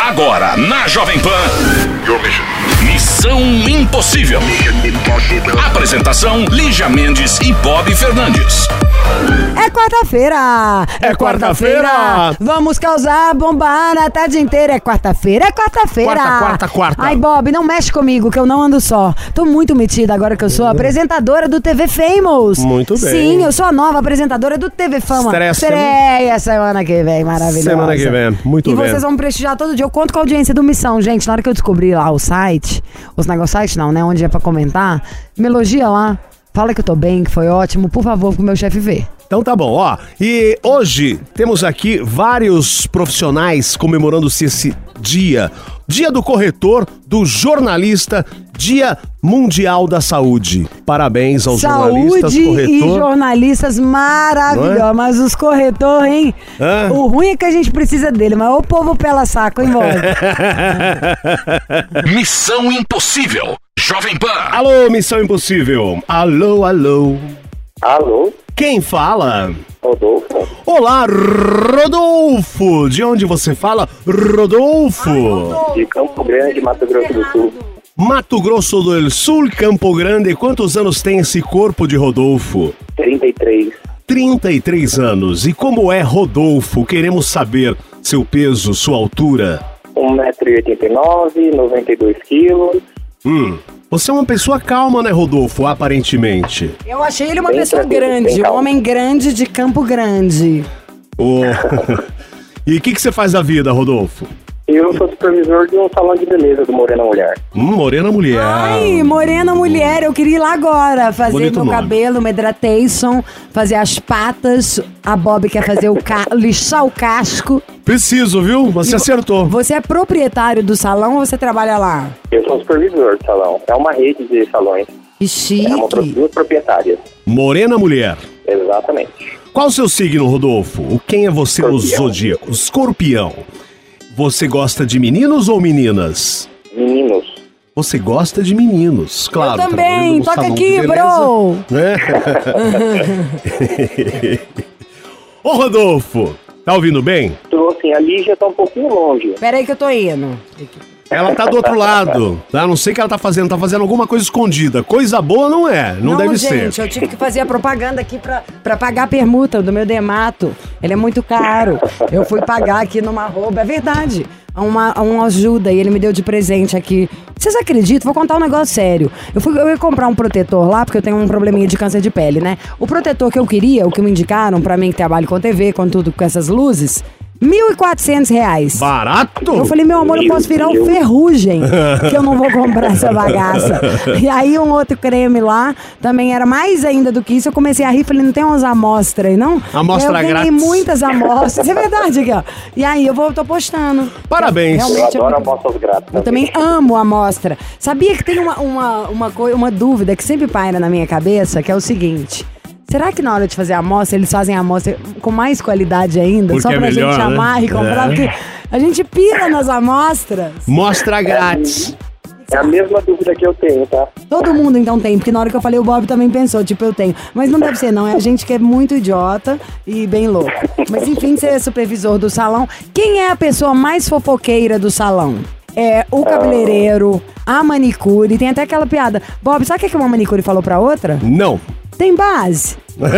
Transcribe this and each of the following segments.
Agora, na Jovem Pan. Missão Impossível. Apresentação: Lígia Mendes e Bob Fernandes. É quarta-feira! É quarta-feira! Vamos causar, bombar a tarde inteira. É quarta-feira! É quarta-feira! Quarta. Ai, Bob, não mexe comigo, que eu não ando só. Tô muito metida agora que eu sou apresentadora do TV Famous. Muito bem. Sim, eu sou a nova apresentadora do TV Fama. Estreia semana que vem, maravilhosa. Semana que vem, muito bem. E vocês vão prestigiar todo dia. Eu conto com a audiência do Missão, gente. Na hora que eu descobri lá o site, os negócios site não, né? Onde é pra comentar, me elogia lá. Fala que eu tô bem, que foi ótimo, por favor, pro meu chefe ver. Então tá bom, ó. E hoje temos aqui vários profissionais comemorando-se esse dia. Dia do corretor, do jornalista, Dia Mundial da Saúde. Parabéns aos jornalistas, corretor. Saúde e jornalistas maravilhosos. É? Mas os corretores, hein? Hã? O ruim é que a gente precisa dele, mas o povo pela saco, hein, Bob? Missão Impossível. Jovem Pan. Alô, Missão Impossível. Alô. Alô, Quem fala? Rodolfo. Olá, Rodolfo. De onde você fala, Rodolfo? De Campo Grande, Mato Grosso do Sul. Mato Grosso do Sul, Campo Grande. Quantos anos tem esse corpo de Rodolfo? 33. 33 anos. E como é Rodolfo? Queremos saber seu peso, sua altura. 1,89 m, 92 quilos. Você é uma pessoa calma, né, Rodolfo? Aparentemente. Eu achei ele uma Bem pessoa tranquilo, grande, bem um calmo. homem grande de Campo Grande. Ô. E o que você faz da vida, Rodolfo? Eu sou supervisor de um salão de beleza do Morena Mulher. Morena mulher. Ai, morena mulher, eu queria ir lá agora fazer Bonito meu nome. cabelo, uma hidratation, fazer as patas. A Bob quer fazer lixar o casco. Preciso, viu? Você acertou. Você é proprietário do salão ou você trabalha lá? Eu sou supervisor do salão. É uma rede de salões. Que chique. É duas proprietárias. Morena mulher. Exatamente. Qual o seu signo, Rodolfo? Quem é você no Escorpião. zodíaco? Escorpião. Você gosta de meninos ou meninas? Meninos. Você gosta de meninos, claro. Eu também, trabalhando no toca salão aqui, de beleza, bro. né? Ô, Rodolfo, tá ouvindo bem? Tô assim, a Lígia tá um pouquinho longe. Pera aí que eu tô indo. Ela tá do outro lado, tá? Não sei o que ela tá fazendo alguma coisa escondida. Coisa boa não é, não deve gente, ser. eu tive que fazer a propaganda aqui pra pagar a permuta do meu Demato. Ele é muito caro. Eu fui pagar aqui numa arroba, é verdade. Uma ajuda e ele me deu de presente aqui. Vocês acreditam? Vou contar um negócio sério. Eu ia comprar um protetor lá, porque eu tenho um probleminha de câncer de pele, né? O protetor que eu queria, o que me indicaram pra mim que trabalho com TV, com tudo, com essas luzes, R$1.400. Barato? Eu falei, meu amor, eu posso virar um ferrugem, que eu não vou comprar essa bagaça. E aí um outro creme lá, também era mais ainda do que isso. Eu comecei a rir, falei, não tem umas amostras aí, não? Amostra eu ganhei grátis. muitas amostras, é verdade aqui, ó. E aí tô postando. Parabéns. Eu Realmente é adoro muito... amostras grátis. Eu também amo a amostra. Sabia que tem uma dúvida que sempre paira na minha cabeça, que é o seguinte... Será que na hora de fazer a amostra, eles fazem a amostra com mais qualidade ainda? Porque só pra é melhor, gente né? amar e comprar? É. Porque a gente pira nas amostras. Mostra grátis. É a mesma dúvida que eu tenho, tá? Todo mundo então tem, porque na hora que eu falei o Bob também pensou, tipo, eu tenho. Mas não deve ser não, é a gente que é muito idiota e bem louco. Mas enfim, você é supervisor do salão. Quem é a pessoa mais fofoqueira do salão? É o cabeleireiro, a manicure, tem até aquela piada. Bob, sabe o que uma manicure falou pra outra? Não. Tem base.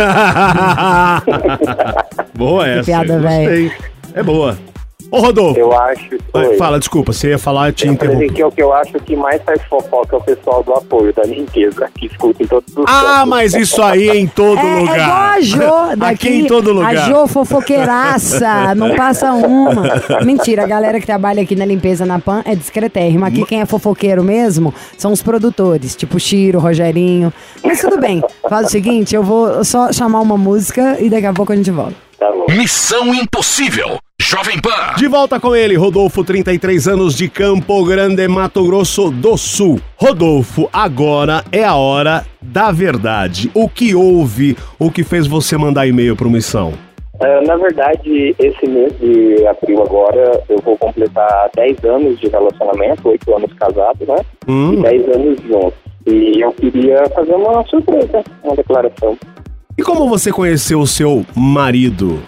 Boa essa. piada, gostei. véi. É boa. Ô, Rodolfo. Eu acho... Oi. Fala, desculpa, você ia falar, eu te Eu falei interrompi. que o que eu acho que mais faz fofoca é o pessoal do apoio, da limpeza, que escuta em todos os Ah, cantos. mas isso aí é em todo É lugar. igual a Jo daqui. Aqui em todo lugar. A Jo fofoqueiraça, não passa uma. Mentira, a galera que trabalha aqui na limpeza na PAN é discretérrima. Aqui quem é fofoqueiro mesmo são os produtores, tipo Chiro, Rogerinho. Mas tudo bem, faz o seguinte, eu vou só chamar uma música e daqui a pouco a gente volta. Tá bom. Missão Impossível. Jovem Pan. De volta com ele, Rodolfo, 33 anos, de Campo Grande, Mato Grosso do Sul. Rodolfo, agora é a hora da verdade. O que houve, o que fez você mandar e-mail pro Missão? Na verdade, esse mês de abril agora, eu vou completar 10 anos de relacionamento, 8 anos casados, né? E 10 anos juntos. E eu queria fazer uma surpresa, uma declaração. E como você conheceu o seu marido?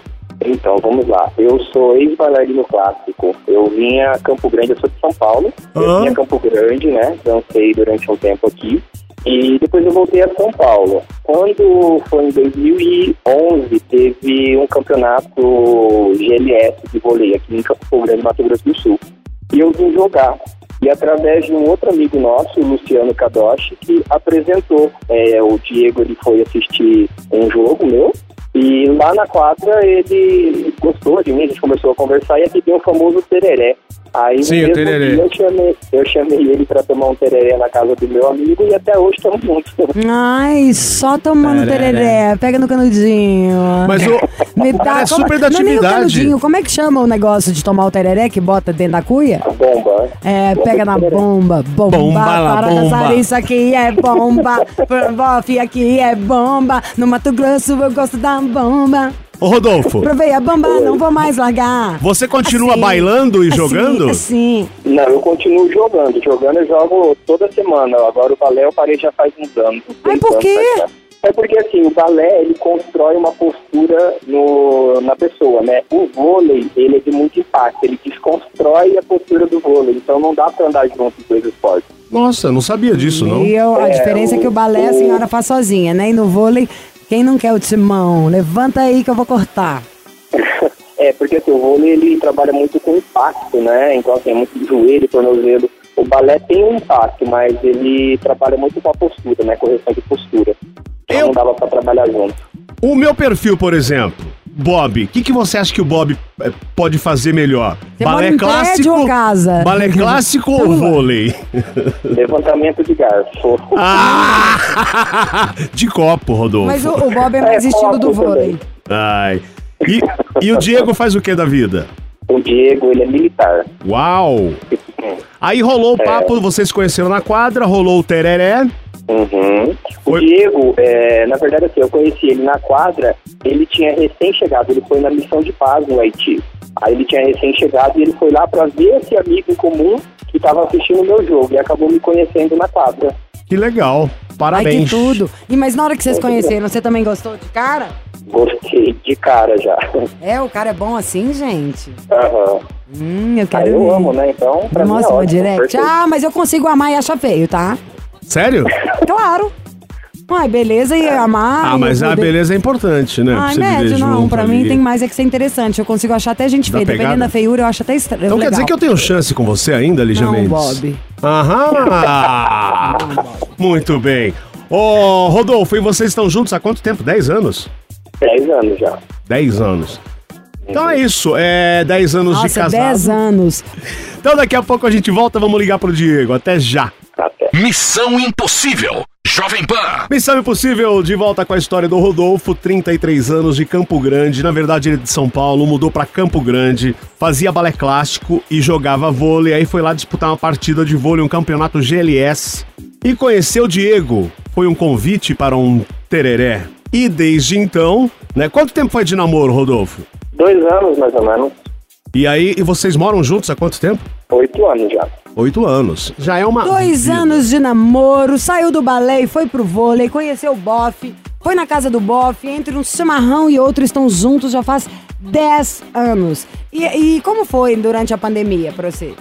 Então, vamos lá. Eu sou ex-bailarino clássico. Eu vim a Campo Grande, eu sou de São Paulo. Eu vim a Campo Grande, né? Dancei durante um tempo aqui. E depois eu voltei a São Paulo. Quando foi em 2011, teve um campeonato GLS de vôlei aqui em Campo Grande, Mato Grosso do Sul. E eu vim jogar. E através de um outro amigo nosso, o Luciano Kadoshi, que apresentou. O Diego, ele foi assistir um jogo meu. E lá na quadra ele gostou de mim, a gente começou a conversar e aqui tem o famoso tereré. Aí sim, o tereré. Eu chamei ele pra tomar um tereré na casa do meu amigo e até hoje estamos juntos. Ai, só tomando tereré. Pega no canudinho. Mas é super da Não é nem o atividade. canudinho. Como é que chama o negócio de tomar o tereré que bota dentro da cuia? A bomba. Pega na bomba. Bomba lá, para bomba. dançar, isso aqui é bomba. Bofe, aqui é bomba. No Mato Grosso eu gosto da bomba. Ô, Rodolfo, Provei a bomba, não vou mais largar. você continua Assim, bailando e jogando? Assim. Não, eu continuo jogando. Jogando eu jogo toda semana. Agora o balé eu parei já faz uns anos. Ai, por quê? É porque assim, o balé ele constrói uma postura na pessoa, né? O vôlei, ele é de muito impacto, ele desconstrói a postura do vôlei, então não dá pra andar junto com dois esportes. Nossa, não sabia disso, não. E a diferença é que o balé a senhora faz sozinha, né? E no vôlei, quem não quer o timão? Levanta aí que eu vou cortar. Porque assim, o vôlei ele trabalha muito com impacto, né? Então assim, é muito joelho, tornozelo. O balé tem um impacto, mas ele trabalha muito com a postura, né? Correção de postura. Então não dava pra trabalhar junto. O meu perfil, por exemplo, Bob, o que você acha que o Bob pode fazer melhor? Você mora em prédio ou casa? Balé clássico ou vôlei? Levantamento de garfo. De copo, Rodolfo. Mas o Bob é mais estilo do vôlei. Ai. E o Diego faz o que da vida? O Diego, ele é militar. Uau! Aí rolou o papo, vocês se conheceram na quadra, rolou o tereré. Uhum. O Diego, na verdade assim, eu conheci ele na quadra, ele tinha recém-chegado, ele foi na missão de paz no Haiti. Aí ele tinha recém-chegado e ele foi lá pra ver esse amigo em comum que tava assistindo o meu jogo e acabou me conhecendo na quadra. Que legal, parabéns. Ai, que tudo. Mas na hora que vocês conheceram, você também gostou de cara? Gostei de cara já. O cara é bom assim, gente? Aham. Eu quero eu ver. amo, né? Então, pra mim é Mostra uma ótimo, direct. perfeito. Mas eu consigo amar e achar feio, tá? Sério? Claro. Ai, beleza e amar. Mas a beleza é importante, né? Ai, Pra você médio, viver não. junto Pra ali. mim tem mais é que ser interessante. Eu consigo achar até gente Dá feia. pegada? Dependendo da feiura, eu acho até estranho. Então quer dizer que eu tenho chance com você ainda, Lígia Não, Mendes? Bob. Aham! Muito bem. Ô, Rodolfo, e vocês estão juntos há quanto tempo? 10 anos? 10 anos já. 10 anos. Então é isso, 10 anos de Nossa, casado. 10 anos. Então daqui a pouco a gente volta, vamos ligar pro Diego. Até já. Até. Missão Impossível. Jovem Pan. Missão Impossível, de volta com a história do Rodolfo, 33 anos, de Campo Grande. Na verdade, ele é de São Paulo, mudou pra Campo Grande, fazia balé clássico e jogava vôlei. Aí foi lá disputar uma partida de vôlei, um campeonato GLS. E conheceu o Diego. Foi um convite para um tereré. E desde então, né? Quanto tempo foi de namoro, Rodolfo? 2 anos, mais ou menos. E aí, vocês moram juntos há quanto tempo? 8 anos já. 8 anos. Já é uma 2 vida. anos de namoro, saiu do balé e foi pro vôlei, conheceu o Bofe, foi na casa do Bofe, entre um chimarrão e outro estão juntos já faz 10 anos. E como foi durante a pandemia pra você?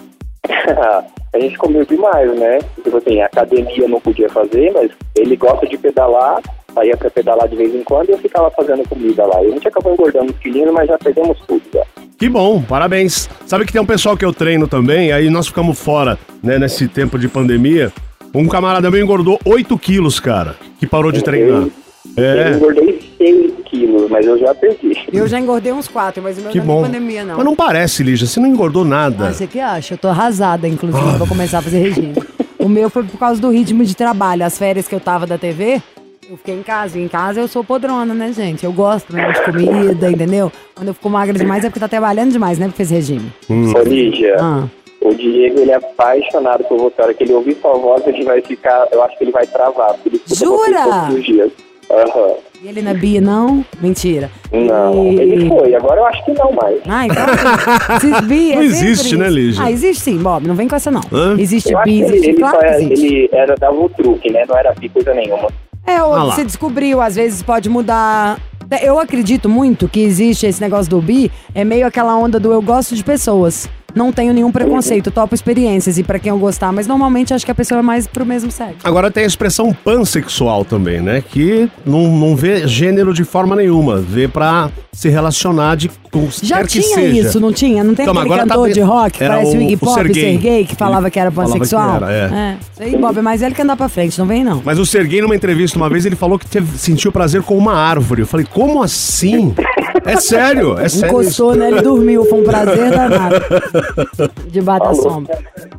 A gente comeu demais, né? Tipo assim, a academia não podia fazer, mas ele gosta de pedalar, saía pra pedalar de vez em quando e eu ficava fazendo comida lá. E a gente acabou engordando uns quilinhos, mas já perdemos tudo já. Que bom, parabéns. Sabe que tem um pessoal que eu treino também, aí nós ficamos fora, né, nesse tempo de pandemia. Um camarada meu engordou 8 quilos, cara, que parou de treinar. Eu engordei 6 quilos, mas eu já perdi. Eu já engordei uns 4, mas o meu Que não é bom. pandemia, não. Mas não parece, Lígia, você não engordou nada. Ah, você que acha? Eu tô arrasada, inclusive, vou começar a fazer regime. O meu foi por causa do ritmo de trabalho. As férias que eu tava da TV, eu fiquei em casa. E em casa eu sou podrona, né, gente? Eu gosto mesmo de comida, entendeu? Quando eu fico magra demais é porque tá trabalhando demais, né? Porque fez regime. Ô, Lígia, o Diego, ele é apaixonado por você. A hora que ele ouvir sua voz, ele vai ficar... Eu acho que ele vai travar. Porque ele escuta você Jura? todos os dias. Aham. E ele não é bi, não? Mentira. Não, ele foi. Agora eu acho que não mais. Ah, então... Esses bi, Não é existe, sempre né, isso. Lígia? Existe sim, Bob. Não vem com essa, não. Hã? Existe Eu acho bi, que existe. ele, Claro que existe. ele dava o truque, né? Não era bi coisa nenhuma. Ou Ah lá. você descobriu, às vezes pode mudar Eu acredito muito que existe esse negócio do bi, é meio aquela onda do eu gosto de pessoas. Não tenho nenhum preconceito, topo experiências e pra quem eu gostar, mas normalmente acho que a pessoa é mais pro mesmo sexo. Agora tem a expressão pansexual também, né? Que não vê gênero de forma nenhuma, vê pra se relacionar com Já quer que tinha seja. isso, não tinha? Não tem Então, aquele agora cantor tá de rock que era parece o Iggy Pop, Serguei, que falava que era Falava que pansexual? era, Isso aí, Bob, é mais ele que andar pra frente, não vem não. Mas o Serguei, numa entrevista uma vez, ele falou que sentiu prazer com uma árvore. Eu falei, como assim? É sério, é sério. Encostou, né? Ele dormiu, foi um prazer danado. Debaixo da sombra.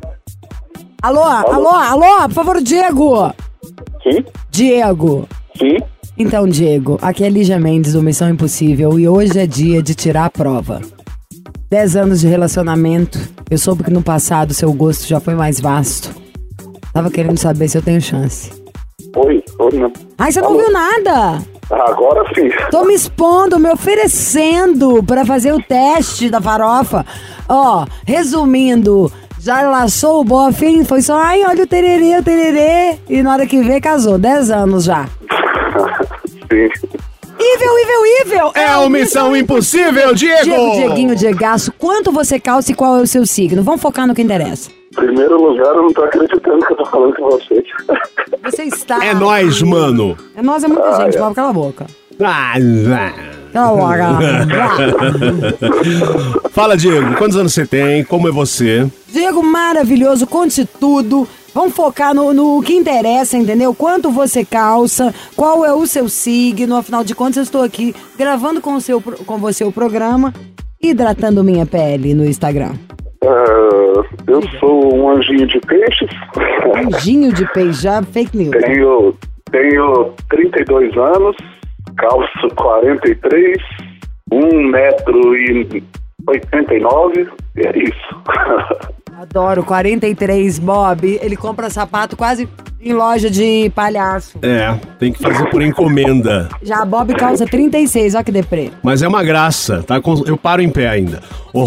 Alô, por favor, Diego. Sim? Diego. Sim? Então, Diego, aqui é Lígia Mendes do Missão Impossível e hoje é dia de tirar a prova. 10 anos de relacionamento, eu soube que no passado seu gosto já foi mais vasto. Tava querendo saber se eu tenho chance. Oi, não. Ai, você não viu nada? Agora sim. Tô me expondo, me oferecendo pra fazer o teste da farofa. Ó, resumindo, já laçou o bofe, foi só, ai, olha o tererê, e na hora que vê, casou. 10 anos já. Sim. Ível! É o Missão Impossível, Diego! Dieguinho, Diegaço, quanto você calça e qual é o seu signo? Vamos focar no que interessa. Em primeiro lugar, eu não tô acreditando que eu tô falando com vocês. Você está... É nóis, mano. É nós, é muita gente, Bob, cala a boca. Ah, Cala a boca. Fala, Diego, quantos anos você tem? Como é você? Diego, maravilhoso, conte tudo. Vamos focar no que interessa, entendeu? Quanto você calça, qual é o seu signo. Afinal de contas, eu estou aqui gravando com você o programa, hidratando minha pele no Instagram. Eu sou um anjinho de peixes. Anjinho de peixe, já fake news. Tenho 32 anos, calço 43, 1,89 m, e é isso. Adoro, 43, Bob. Ele compra sapato quase em loja de palhaço. É, tem que fazer por encomenda. Já a Bob calça 36, ó que deprê. Mas é uma graça, tá? Eu paro em pé ainda.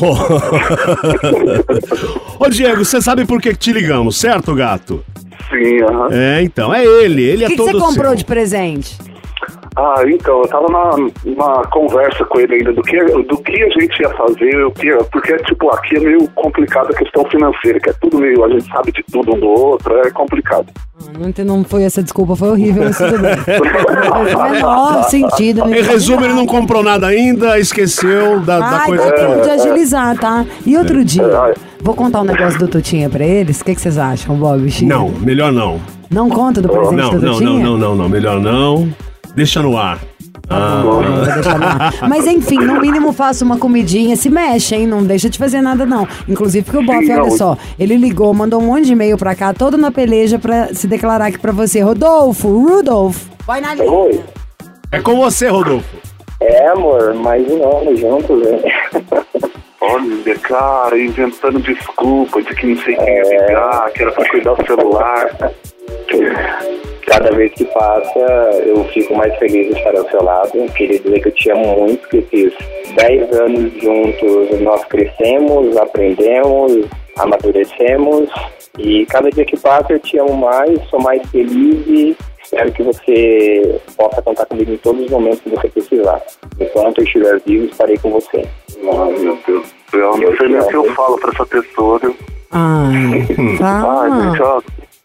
Ô, Diego, você sabe por que te ligamos, certo, gato? Sim, aham. É, então, é ele O é que todo você comprou seu. de presente? Então, eu tava numa conversa com ele ainda do que a gente ia fazer, porque, tipo, aqui é meio complicado a questão financeira, que é tudo meio, a gente sabe de tudo um do outro, é complicado. Não foi essa desculpa, foi horrível, mas tudo bem. Não fez o menor sentido. Em resumo, ele não comprou nada ainda, esqueceu da coisa dá tempo de toda. agilizar, tá? E outro dia, vou contar um negócio do Tutinha pra eles, o que vocês acham, Bob? Chico? Não, melhor não. Não conta do presente do Tutinha? Não, melhor não. Deixa no ar. Vou deixar no ar. Mas enfim, no mínimo faça uma comidinha, se mexe, hein? Não deixa de fazer nada, não. Inclusive porque o Boff, olha só, ele ligou, mandou um monte de e-mail pra cá, todo na peleja pra se declarar aqui pra você. Rudolfo, vai na linha. Oi. É com você, Rodolfo. É, amor, mais um ano juntos, né? Olha, cara, inventando desculpa de que não sei quem ia ligar, que era pra cuidar do celular. Cada vez que passa, eu fico mais feliz de estar ao seu lado. Queria dizer que eu te amo muito, que esses 10 anos juntos nós crescemos, aprendemos, amadurecemos. E cada dia que passa eu te amo mais, sou mais feliz e espero que você possa contar comigo em todos os momentos que você precisar. Enquanto eu estiver vivo, estarei com você. Ai, meu Deus do céu, não sei nem o que eu falo pra essa pessoa, viu? Ai, gente, ó,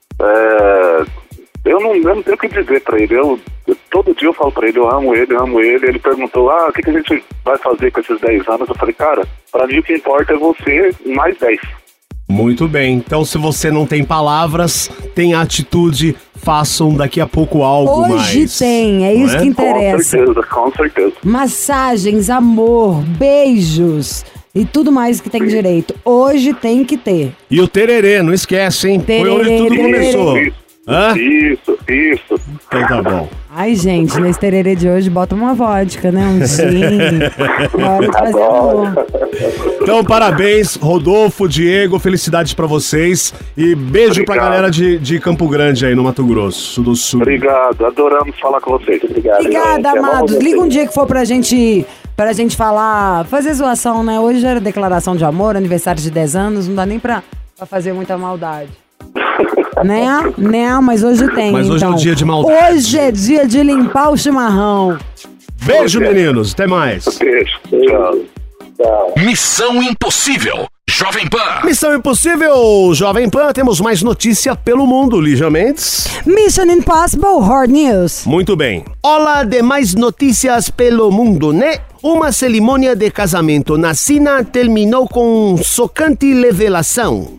eu não tenho o que dizer pra ele. Todo dia eu falo pra ele, eu amo ele. Ele perguntou, o que a gente vai fazer com esses 10 anos? Eu falei, cara, pra mim o que importa é você mais 10. Muito bem, então se você não tem palavras, tem atitude, façam daqui a pouco algo mais. Hoje tem, é isso que interessa. Com certeza. Massagens, amor, beijos e tudo mais que tem direito. Hoje tem que ter. E o tererê, não esquece, hein? Tererê, foi onde tudo começou. Hã? Isso. Então tá bom. Ai, gente, nesse tererê de hoje, bota uma vodka, né? Um gin. É hora de fazer amor. Então, parabéns, Rodolfo, Diego, felicidades pra vocês. E beijo pra galera de Campo Grande aí, no Mato Grosso do Sul. Obrigado, adoramos falar com vocês. Obrigada, amados. Liga um dia que for pra gente falar, fazer zoação, né? Hoje era declaração de amor, aniversário de 10 anos, não dá nem pra fazer muita maldade. Né? Mas hoje tem, Mas hoje então. é o dia de maldade. Hoje é dia de limpar o chimarrão. Beijo, meninos. Até mais. Beijo. Tchau. Tchau. Missão Impossível, Jovem Pan. Missão Impossível, Jovem Pan. Temos mais notícia pelo mundo, Lígia Mendes. Mission Impossible Hard News. Muito bem. Olá, demais notícias pelo mundo, né? Uma cerimônia de casamento na China terminou com chocante revelação.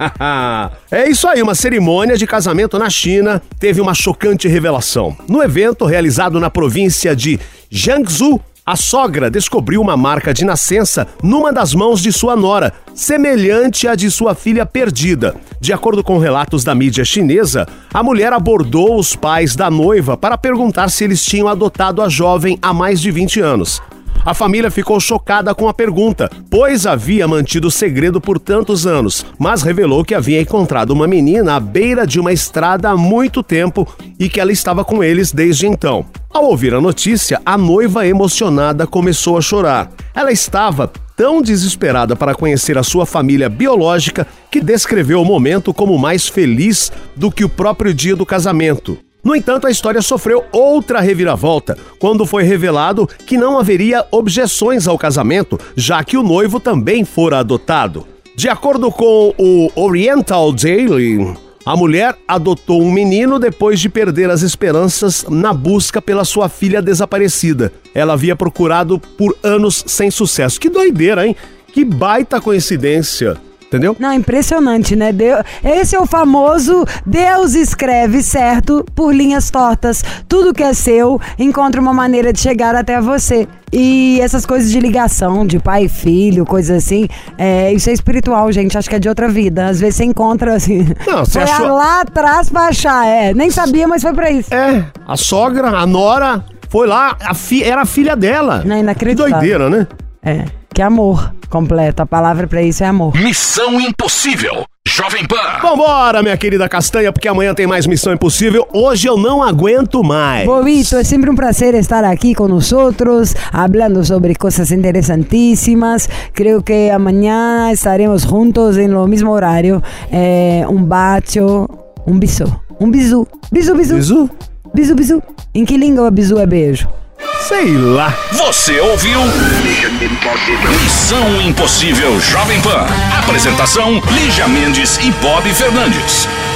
É isso aí, uma cerimônia de casamento na China teve uma chocante revelação. No evento realizado na província de Jiangsu, a sogra descobriu uma marca de nascença numa das mãos de sua nora, semelhante à de sua filha perdida. De acordo com relatos da mídia chinesa, a mulher abordou os pais da noiva para perguntar se eles tinham adotado a jovem há mais de 20 anos. A família ficou chocada com a pergunta, pois havia mantido o segredo por tantos anos, mas revelou que havia encontrado uma menina à beira de uma estrada há muito tempo e que ela estava com eles desde então. Ao ouvir a notícia, a noiva emocionada começou a chorar. Ela estava tão desesperada para conhecer a sua família biológica que descreveu o momento como mais feliz do que o próprio dia do casamento. No entanto, a história sofreu outra reviravolta, quando foi revelado que não haveria objeções ao casamento, já que o noivo também fora adotado. De acordo com o Oriental Daily, a mulher adotou um menino depois de perder as esperanças na busca pela sua filha desaparecida. Ela havia procurado por anos sem sucesso. Que doideira, hein? Que baita coincidência. Entendeu? Não, impressionante, né? Esse é o famoso Deus escreve certo por linhas tortas. Tudo que é seu encontra uma maneira de chegar até você. E essas coisas de ligação, de pai e filho, coisas assim, isso é espiritual, gente. Acho que é de outra vida. Às vezes você encontra assim. Não, você foi achou... lá atrás pra achar, nem sabia, mas foi pra isso. A sogra, a nora, foi lá, era a filha dela. Não, inacreditável. Que doideira, né? Que amor completo. A palavra pra isso é amor. Missão Impossível, Jovem Pan. Vambora, minha querida Castanha, porque amanhã tem mais Missão Impossível. Hoje eu não aguento mais. Bobito, es siempre un placer estar aquí con nosotros, hablando sobre cosas interesantísimas. Creo que mañana estaremos juntos en lo mismo horario. Un bacio, un bisu. Un bisu. Bisu, bisu. Bisu? Bisu, bisu. Em que língua bisu é beijo? Sei lá. Você ouviu Missão Impossível Jovem Pan. Apresentação Lígia Mendes e Bob Fernandes.